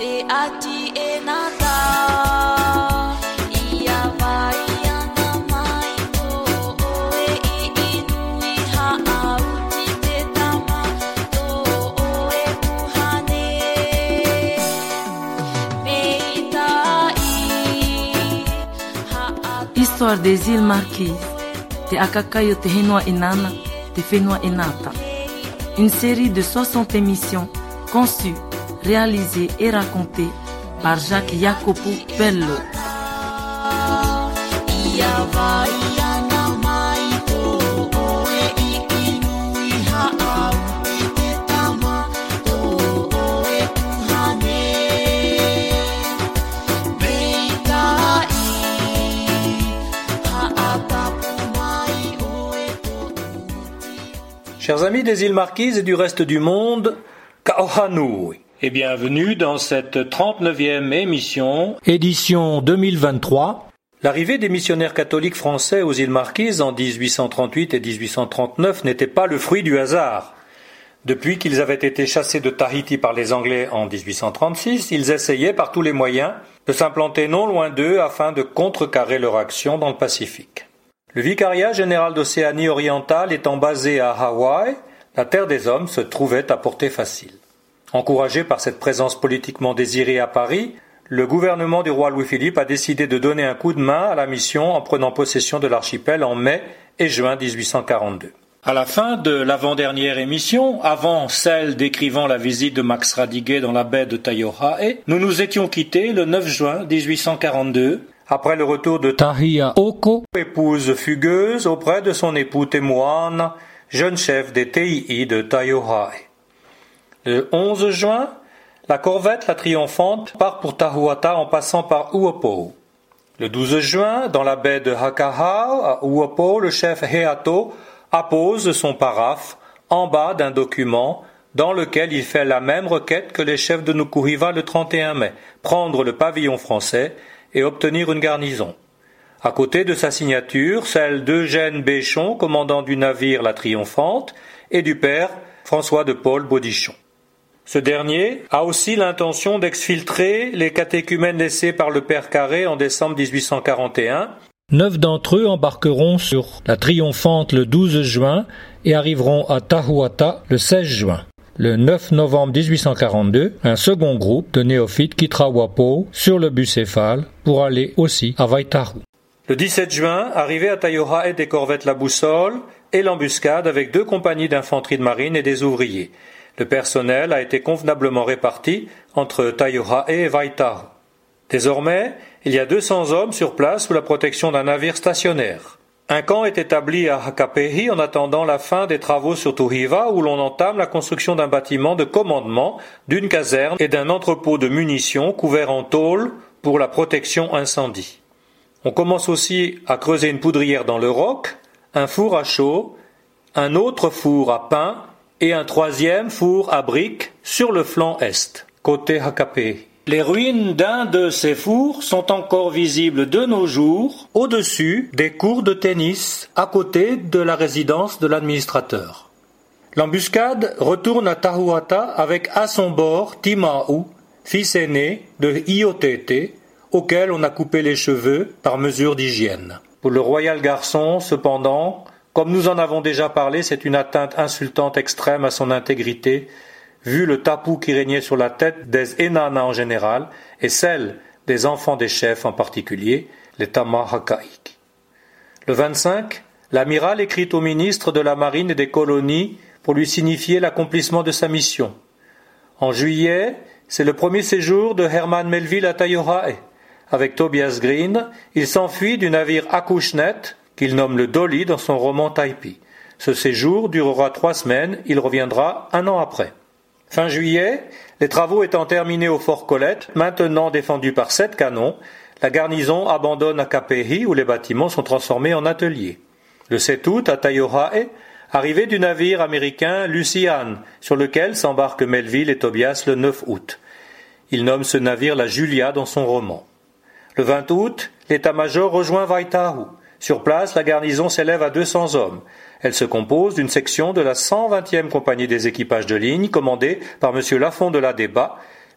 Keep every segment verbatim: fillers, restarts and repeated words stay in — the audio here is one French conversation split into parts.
Histoire des îles Marquises, Te Akakaio Te Henua Inana, Te Whenua Inata. Une série de soixante émissions conçues, réalisées et racontées par Jacques Jacopo Bello. Chers amis des îles Marquises et du reste du monde, Ka'ohanui et bienvenue dans cette trente-neuvième émission, édition deux mille vingt-trois. L'arrivée des missionnaires catholiques français aux îles Marquises en dix-huit cent trente-huit et dix-huit cent trente-neuf n'était pas le fruit du hasard. Depuis qu'ils avaient été chassés de Tahiti par les Anglais en dix-huit cent trente-six, ils essayaient par tous les moyens de s'implanter non loin d'eux afin de contrecarrer leur action dans le Pacifique. Le vicariat général d'Océanie orientale étant basé à Hawaï, la terre des hommes se trouvait à portée facile. Encouragé par cette présence politiquement désirée à Paris, le gouvernement du roi Louis-Philippe a décidé de donner un coup de main à la mission en prenant possession de l'archipel en mai et juin dix-huit cent quarante-deux. À la fin de l'avant-dernière émission, avant celle décrivant la visite de Max Radiguet dans la baie de Taiohae, nous nous étions quittés le neuf juin dix-huit cent quarante-deux, après le retour de Tahia Oko, épouse fugueuse auprès de son époux Temuana, jeune chef des T I I de Taiohae. Le onze juin, la corvette La Triomphante part pour Tahuata en passant par Uopo. Le douze juin, dans la baie de Hakahao, à Uopo, le chef Heato appose son paraphe en bas d'un document dans lequel il fait la même requête que les chefs de Nukuhiva le trente et un mai, prendre le pavillon français et obtenir une garnison. À côté de sa signature, celle d'Eugène Béchon, commandant du navire La Triomphante, et du père François de Paul Baudichon. Ce dernier a aussi l'intention d'exfiltrer les catéchumènes laissés par le père Carré en décembre dix-huit cent quarante et un. Neuf d'entre eux embarqueront sur La Triomphante le douze juin et arriveront à Tahuata le seize juin. Le neuf novembre dix-huit cent quarante-deux, un second groupe de néophytes quittera Wapo sur le Bucéphale pour aller aussi à Waitahu. Le dix-sept juin, arrivée à Taiohae des corvettes La Boussole et l'Embuscade avec deux compagnies d'infanterie de marine et des ouvriers. Le personnel a été convenablement réparti entre Taiohae et Waitahu. Désormais, il y a deux cents hommes sur place sous la protection d'un navire stationnaire. Un camp est établi à Hakapehi en attendant la fin des travaux sur Tuhiva où l'on entame la construction d'un bâtiment de commandement, d'une caserne et d'un entrepôt de munitions couvert en tôle pour la protection incendie. On commence aussi à creuser une poudrière dans le roc, un four à chaux, un autre four à pain et un troisième four à briques sur le flanc est, côté Hakapehi. Les ruines d'un de ces fours sont encore visibles de nos jours au-dessus des cours de tennis à côté de la résidence de l'administrateur. L'embuscade retourne à Tahuata avec à son bord Timau, fils aîné de Iotete, auquel on a coupé les cheveux par mesure d'hygiène. Pour le royal garçon, cependant, comme nous en avons déjà parlé, c'est une atteinte insultante extrême à son intégrité, vu le tapu qui régnait sur la tête des Enana en général et celle des enfants des chefs en particulier, les Tamahakaik. Le vingt-cinq, l'amiral écrit au ministre de la Marine et des colonies pour lui signifier l'accomplissement de sa mission. En juillet, c'est le premier séjour de Herman Melville à Taiohae. Avec Tobias Green, il s'enfuit du navire Acushnet, qu'il nomme le Dolly dans son roman Taipi. Ce séjour durera trois semaines, il reviendra un an après. Fin juillet, les travaux étant terminés au fort Colette, maintenant défendu par sept canons, la garnison abandonne Hakapehi où les bâtiments sont transformés en ateliers. Le sept août, à Taiohae, arrivée du navire américain Lucian, sur lequel s'embarquent Melville et Tobias le neuf août. Il nomme ce navire la Julia dans son roman. Le vingt août, l'état-major rejoint Waitahu. Sur place, la garnison s'élève à deux cents hommes. Elle se compose d'une section de la cent vingtième compagnie des équipages de ligne, commandée par M. Lafond de la Débat,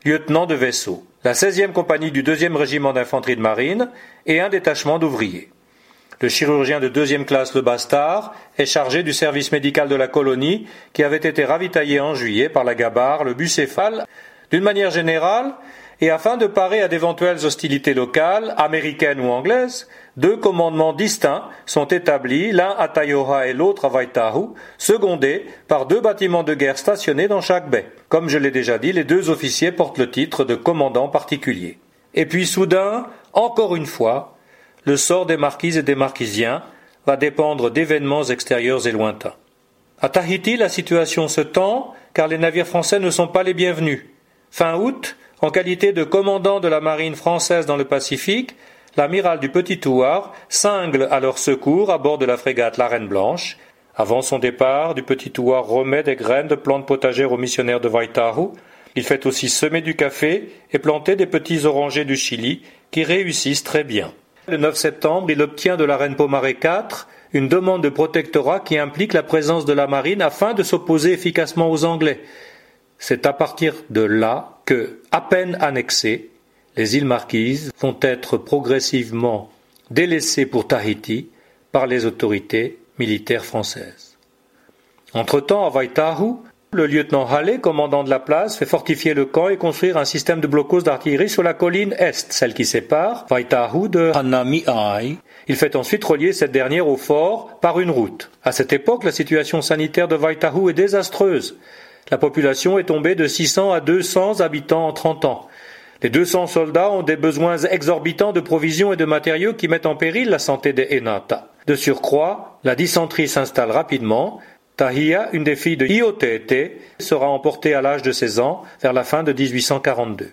lieutenant de vaisseau, la seizième compagnie du deuxième régiment d'infanterie de marine et un détachement d'ouvriers. Le chirurgien de deuxième classe Le Bastard est chargé du service médical de la colonie qui avait été ravitaillé en juillet par la gabarre, le bucéphale. D'une manière générale, et afin de parer à d'éventuelles hostilités locales, américaines ou anglaises, deux commandements distincts sont établis, l'un à Taioha et l'autre à Waitahu, secondés par deux bâtiments de guerre stationnés dans chaque baie. Comme je l'ai déjà dit, les deux officiers portent le titre de commandant particulier. Et puis soudain, encore une fois, le sort des marquises et des marquisiens va dépendre d'événements extérieurs et lointains. À Tahiti, la situation se tend, car les navires français ne sont pas les bienvenus. Fin août, en qualité de commandant de la marine française dans le Pacifique, l'amiral du Petit Touar cingle à leur secours à bord de la frégate La Reine Blanche. Avant son départ, du Petit Touar remet des graines de plantes potagères aux missionnaires de Waitahu. Il fait aussi semer du café et planter des petits orangers du Chili qui réussissent très bien. Le neuf septembre, il obtient de la reine Pomaré quatre une demande de protectorat qui implique la présence de la marine afin de s'opposer efficacement aux Anglais. C'est à partir de là que, à peine annexées, les îles Marquises vont être progressivement délaissées pour Tahiti par les autorités militaires françaises. Entre-temps, à Waitahu, le lieutenant Halley, commandant de la place, fait fortifier le camp et construire un système de blocos d'artillerie sur la colline est, celle qui sépare Waitahu de Hanamiai. Il fait ensuite relier cette dernière au fort par une route. À cette époque, la situation sanitaire de Waitahu est désastreuse. La population est tombée de six cents à deux cents habitants en trente ans. Les deux cents soldats ont des besoins exorbitants de provisions et de matériaux qui mettent en péril la santé des Enata. De surcroît, la dysenterie s'installe rapidement. Tahia, une des filles de Iotete, sera emportée à l'âge de seize ans vers la fin de dix-huit cent quarante-deux.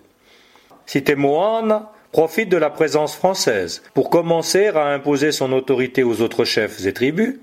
Sitemoana profite de la présence française pour commencer à imposer son autorité aux autres chefs et tribus.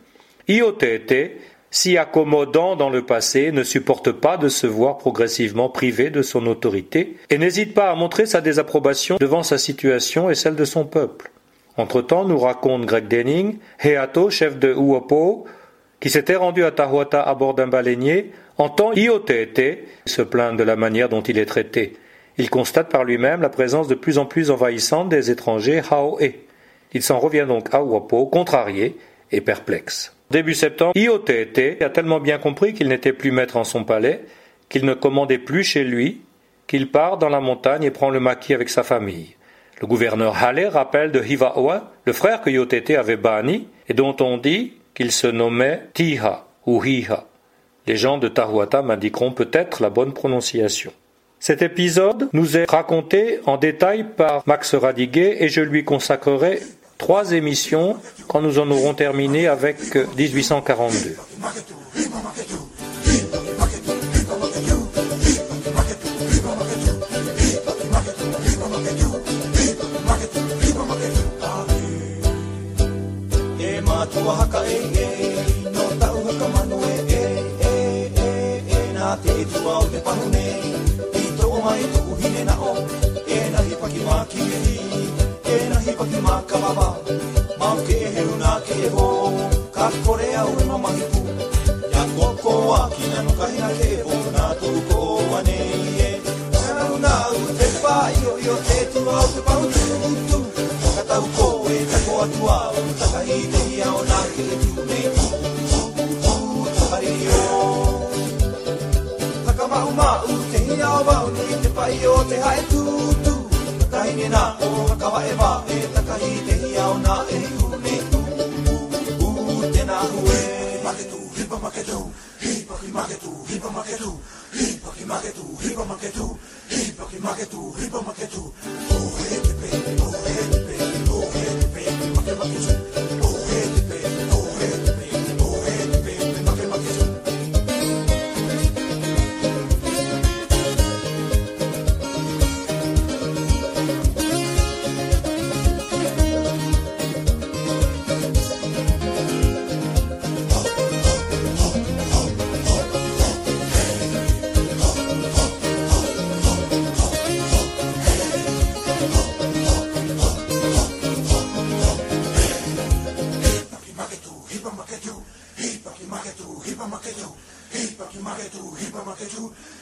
Iotete, si accommodant dans le passé, ne supporte pas de se voir progressivement privé de son autorité et n'hésite pas à montrer sa désapprobation devant sa situation et celle de son peuple. Entre-temps, nous raconte Greg Denning, Heato, chef de Uopo, qui s'était rendu à Tahuata à bord d'un baleinier, entend Iotete se plaindre de la manière dont il est traité. Il constate par lui-même la présence de plus en plus envahissante des étrangers Haoe. Il s'en revient donc à Uopo, contrarié et perplexe. Début septembre, Iotete a tellement bien compris qu'il n'était plus maître en son palais, qu'il ne commandait plus chez lui, qu'il part dans la montagne et prend le maquis avec sa famille. Le gouverneur Halley rappelle de Hivaoa, le frère que Iotete avait banni et dont on dit qu'il se nommait Tiha ou Hiha. Les gens de Tahuata m'indiqueront peut-être la bonne prononciation. Cet épisode nous est raconté en détail par Max Radiguet et je lui consacrerai trois émissions quand nous en aurons terminé avec dix-huit cent quarante-deux. Hipa maketu, hipa maketu, hipa maketu, hipa maketu, hipa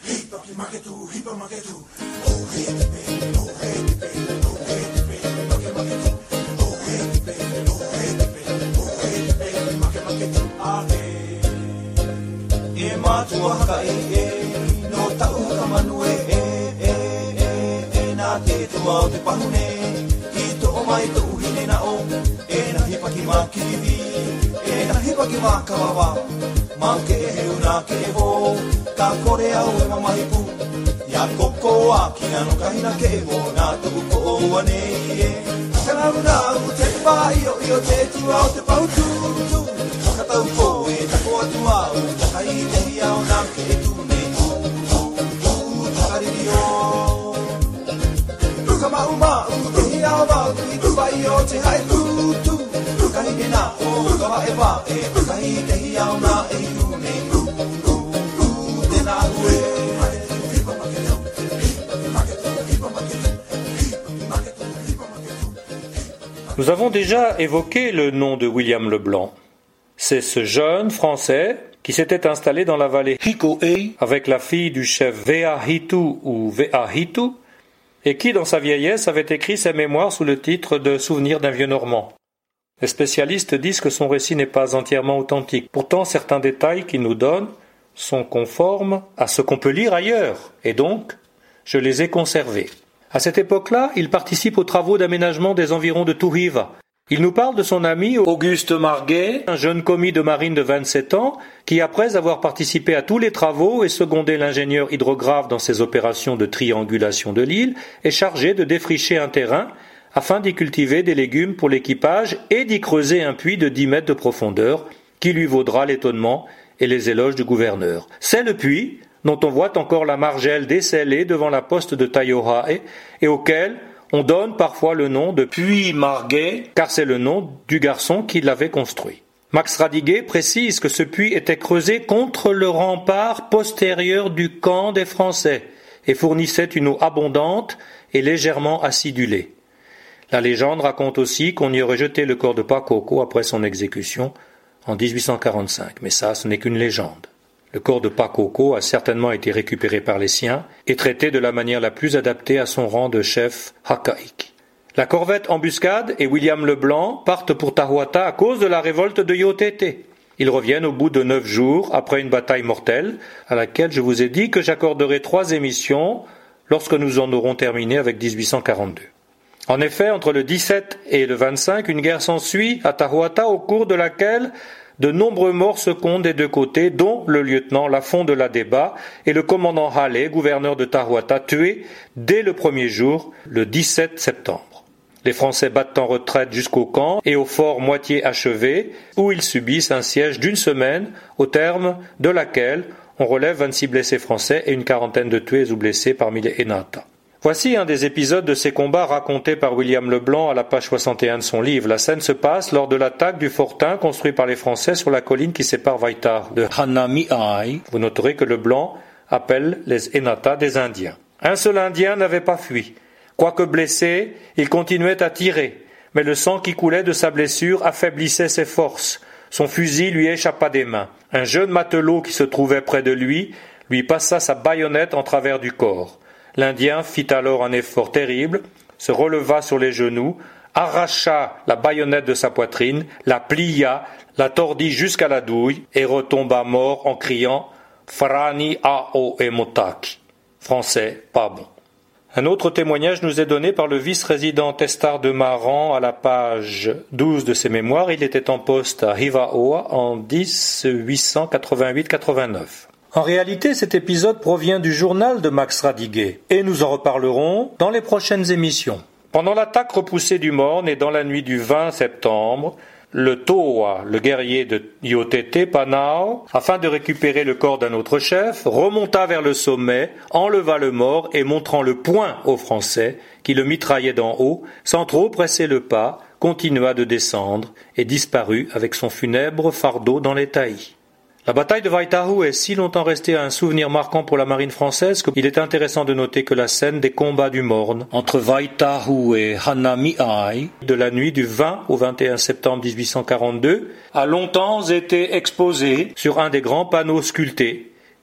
Nous avons déjà évoqué le nom de William Leblanc. C'est ce jeune Français qui s'était installé dans la vallée Hiko'ei avec la fille du chef Veahitu ou Veahitu et qui, dans sa vieillesse, avait écrit ses mémoires sous le titre de Souvenirs d'un vieux Normand. Les spécialistes disent que son récit n'est pas entièrement authentique. Pourtant, certains détails qu'il nous donne sont conformes à ce qu'on peut lire ailleurs, et donc, je les ai conservés. À cette époque-là, il participe aux travaux d'aménagement des environs de Tuhiva. Il nous parle de son ami Auguste Marguet, un jeune commis de marine de vingt-sept ans, qui, après avoir participé à tous les travaux et secondé l'ingénieur hydrographe dans ses opérations de triangulation de l'île, est chargé de défricher un terrain afin d'y cultiver des légumes pour l'équipage et d'y creuser un puits de dix mètres de profondeur, qui lui vaudra l'étonnement et les éloges du gouverneur. C'est le puits dont on voit encore la margelle descellée devant la poste de Taiohae et auquel on donne parfois le nom de puits Marguet, car c'est le nom du garçon qui l'avait construit. Max Radiguet précise que ce puits était creusé contre le rempart postérieur du camp des Français et fournissait une eau abondante et légèrement acidulée. La légende raconte aussi qu'on y aurait jeté le corps de Pakoko après son exécution en dix-huit cent quarante-cinq, mais ça, ce n'est qu'une légende. Le corps de Pakoko a certainement été récupéré par les siens et traité de la manière la plus adaptée à son rang de chef Hakaïk. La corvette Embuscade et William Leblanc partent pour Tahuata à cause de la révolte de Yotete. Ils reviennent au bout de neuf jours après une bataille mortelle à laquelle je vous ai dit que j'accorderai trois émissions lorsque nous en aurons terminé avec dix-huit cent quarante-deux. En effet, entre le dix-sept et le vingt-cinq, une guerre s'ensuit à Tahuata au cours de laquelle de nombreux morts se comptent des deux côtés, dont le lieutenant Lafond de la Débat et le commandant Halley, gouverneur de Tahuata, tués dès le premier jour, le dix-sept septembre. Les Français battent en retraite jusqu'au camp et au fort moitié achevé, où ils subissent un siège d'une semaine, au terme de laquelle on relève vingt-six blessés français et une quarantaine de tués ou blessés parmi les Enata. Voici un des épisodes de ces combats racontés par William Leblanc à la page soixante et un de son livre. La scène se passe lors de l'attaque du fortin construit par les Français sur la colline qui sépare Vaitar de Hanamiai. Vous noterez que Leblanc appelle les Enata des Indiens. Un seul Indien n'avait pas fui. Quoique blessé, il continuait à tirer, mais le sang qui coulait de sa blessure affaiblissait ses forces. Son fusil lui échappa des mains. Un jeune matelot qui se trouvait près de lui lui passa sa baïonnette en travers du corps. L'Indien fit alors un effort terrible, se releva sur les genoux, arracha la baïonnette de sa poitrine, la plia, la tordit jusqu'à la douille et retomba mort en criant « Frani ao emotaki » français, pas bon. Un autre témoignage nous est donné par le vice-résident Testard de Maran à la page douze de ses mémoires. Il était en poste à Hivaoa en dix-huit cent quatre-vingt-huit quatre-vingt-neuf. En réalité, cet épisode provient du journal de Max Radiguet, et nous en reparlerons dans les prochaines émissions. Pendant l'attaque repoussée du Morne et dans la nuit du vingt septembre, le Toa, le guerrier de Yotete Panao, afin de récupérer le corps d'un autre chef, remonta vers le sommet, enleva le mort et montrant le poing aux Français, qui le mitraillaient d'en haut, sans trop presser le pas, continua de descendre et disparut avec son funèbre fardeau dans les taillis. La bataille de Waitahu est si longtemps restée un souvenir marquant pour la marine française qu'il est intéressant de noter que la scène des combats du Morne entre Waitahu et Hanamiai de la nuit du vingt au vingt et un septembre dix-huit cent quarante-deux a longtemps été exposée sur un des grands panneaux sculptés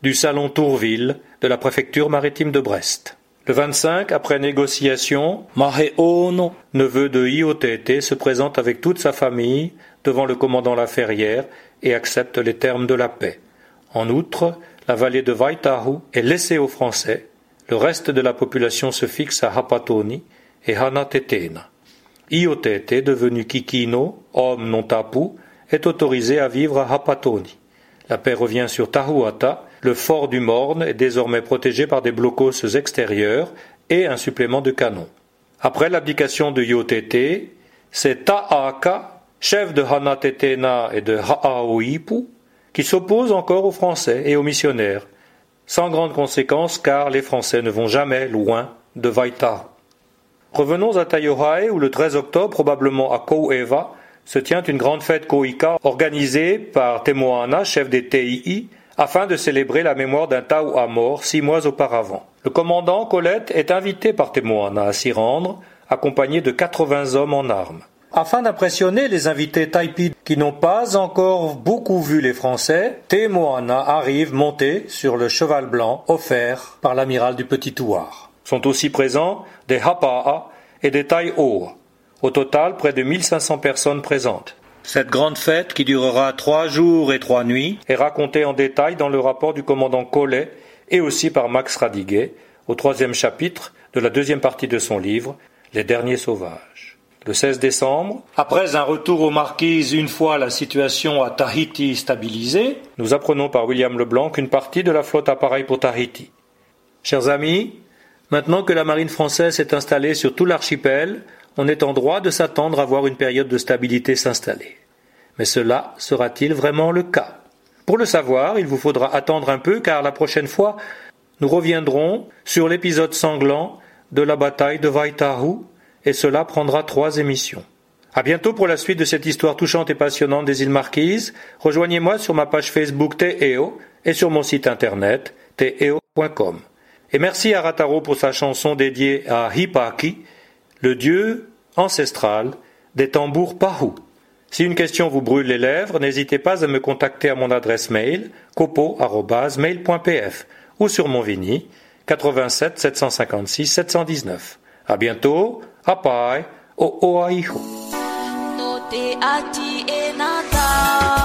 du salon Tourville de la préfecture maritime de Brest. Le vingt-cinq, après négociation, Maheono, neveu de Iotete, se présente avec toute sa famille devant le commandant Laferrière et accepte les termes de la paix. En outre, la vallée de Waitahu est laissée aux Français. Le reste de la population se fixe à Hapatoni et Hanatetena. Iotete, devenu Kikino, homme non tapu, est autorisé à vivre à Hapatoni. La paix revient sur Tahuata. Le fort du Morne est désormais protégé par des blocos extérieurs et un supplément de canons. Après l'abdication de Iotete, c'est Ta'aka, chef de Hanatetena et de Ha'aoipu, qui s'oppose encore aux Français et aux missionnaires, sans grande conséquence car les Français ne vont jamais loin de Waitahu. Revenons à Taiohae où le treize octobre, probablement à Kaueva, se tient une grande fête Koika organisée par Te Moana, chef des T I I, afin de célébrer la mémoire d'un Taua mort six mois auparavant. Le commandant Colette est invité par Te Moana à s'y rendre, accompagné de quatre-vingts hommes en armes. Afin d'impressionner les invités Taipi qui n'ont pas encore beaucoup vu les Français, Te Moana arrive monté sur le cheval blanc offert par l'amiral du Petit Touar. Sont aussi présents des Hapa'a et des Taioa. Au total, près de mille cinq cents personnes présentes. Cette grande fête, qui durera trois jours et trois nuits, est racontée en détail dans le rapport du commandant Collet et aussi par Max Radiguet, au troisième chapitre de la deuxième partie de son livre, Les Derniers Sauvages. Le seize décembre, après un retour aux Marquises une fois la situation à Tahiti stabilisée, nous apprenons par William Leblanc qu'une partie de la flotte appareille pour Tahiti. Chers amis, maintenant que la marine française s'est installée sur tout l'archipel, on est en droit de s'attendre à voir une période de stabilité s'installer. Mais cela sera-t-il vraiment le cas? Pour le savoir, il vous faudra attendre un peu car la prochaine fois, nous reviendrons sur l'épisode sanglant de la bataille de Waitahu et cela prendra trois émissions. À bientôt pour la suite de cette histoire touchante et passionnante des îles Marquises. Rejoignez-moi sur ma page Facebook Te'eo et sur mon site internet te'eo point com. Et merci à Rataro pour sa chanson dédiée à Hipaki, le dieu ancestral des tambours Pahu. Si une question vous brûle les lèvres, n'hésitez pas à me contacter à mon adresse mail copo arobase mail point p f ou sur mon Vini quatre-vingt-sept sept cent cinquante-six sept cent dix-neuf. À bientôt, apai, o oaiho.